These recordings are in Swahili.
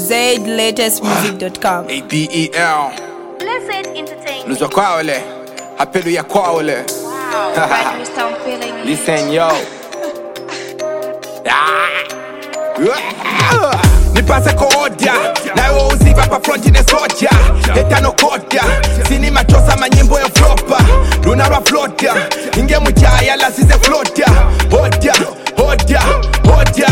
ZLatestmusic.com. ABEL Blessed Entertainment. Luzwa kwa ole Hapelu ya kwa ole. Wow, right, Mr. I'm feeling it. Listen yo. Nipase kodia nawe uziva pa fronti ne soja etano kodia sini machosa manyimbo ya flopa luna rwa flotia inge mujaya la size flotia hodia hodia hodia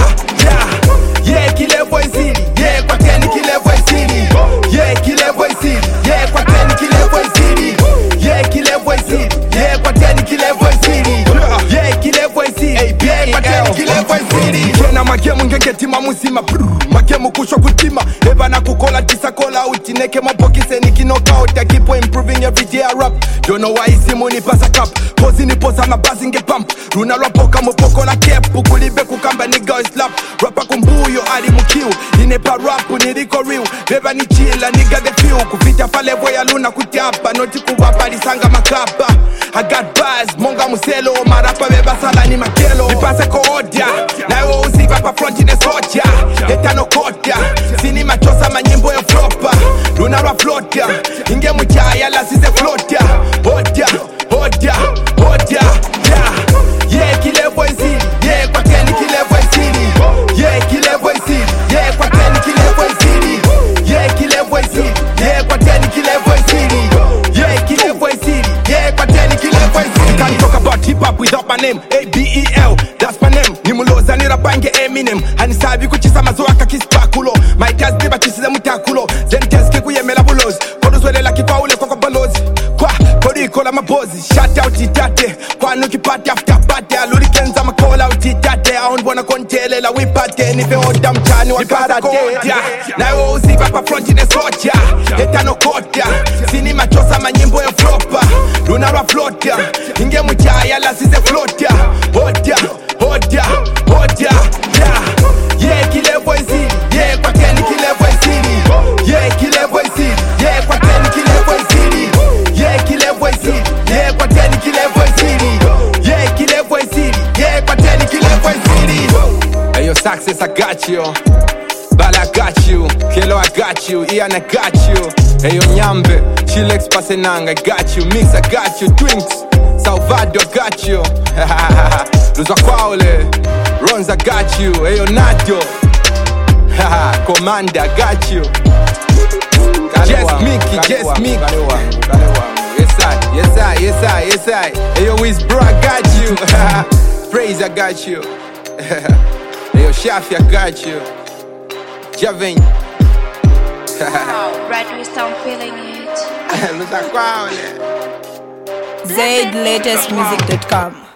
yeah kilevo isili yeah kwa teni kilevo isili yeah kilevo isili yeah kwa teni kilevo isili yeah kilevo isili yeah kwa teni kilevo isili yeah kilevo isili yeah kwa teni kilevo isili kena magemu ngengetima muzima magemu kusho kutima eba na kukola tisakola utineke mapokise nikinokaut I keep on improving every day I rap don't know why isimu ni pasa cup kozi ni posa mabazi nge pump runa lwapoka mupoko la kepu kulibe kukamba nigga slap rapa kumbuyo ali mukiu inepa rapu niriko real beba ni chila nigga the few kufita falevo ya luna kutiapa noti kuwapa lisanga makapa I got bars monga muselo marapa beba sala ni makelo nipase koodia nawe uziva pa fronti ne soja etano kodia sini machosa manyimbo ya flopa luna rwa flotia inge mujaya la size flotia hodia hodia hodia yeah kilevo isili yeah kwa teni kilevo isili yeah kilevo isili yeah kwa teni kilevo isili yeah kilevo isili yeah kwa teni kilevo isili yeah kilevo isili yeah kwa teni kilevo isili. Can't talk about hip hop without my name ABEL that's my name nimuloza nirapange Eminem hanisabi kuchisa mazoaka kispakulo my jazz diba chisize mutakulo zentez kikuyemela bulozi koduzwelela kipaule kwa balozi kwa kodiko la mabozi shout out itate kwa nuki party after party aluri kenza call out itate I don't wanna kontele la wipate nipe oda mchani wa parate nawe uziva pa fronti ne soja etano kodia sini machosa manyimbo ya flopa luna rwa flotia inge mujaya la size flotia hodia hodia hodia yeah kilevo isili yeah kwa teni kilevo isili yeah kilevo isili yeah kwa teni kilevo isili yeah kilevo isili yeah kwa teni kilevo isili yeah kilevo isili yeah kwa teni kilevo isili. Hey yo success I got you Bala I got you Kelo I got you Ian I got you Hey yo Nyambe Chilex Pasenang I got you Mix I got you Twinks Salvador I got you Luzwa kwa ole Ronz I got you Hey yo Nadio Commander I got you Just Mickey Just Mickey Yes I yes I yes I yes I Hey yo Wiz bro I got you Praise I got you Hey yo Shafi I got you Javin Wow, right, Mr. I'm feeling it. Luzwa kwa ole ZLatestmusic.com.